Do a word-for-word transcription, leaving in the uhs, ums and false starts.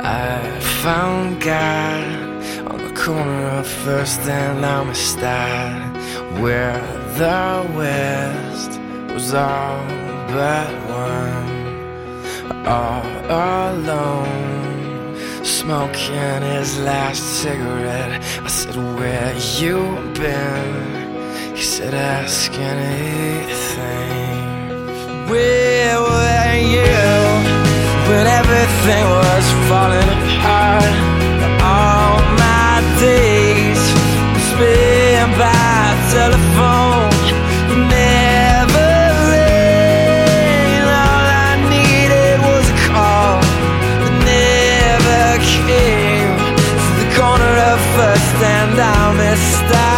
I found God on the corner of First and Amistad, where the West was all but one, all alone, smoking his last cigarette. I said, where you been? He said, ask anything. Where were you when everything was falling apart? All my days spent by telephone, never rain. All I needed was a call that never came. To the corner of First and Amistad.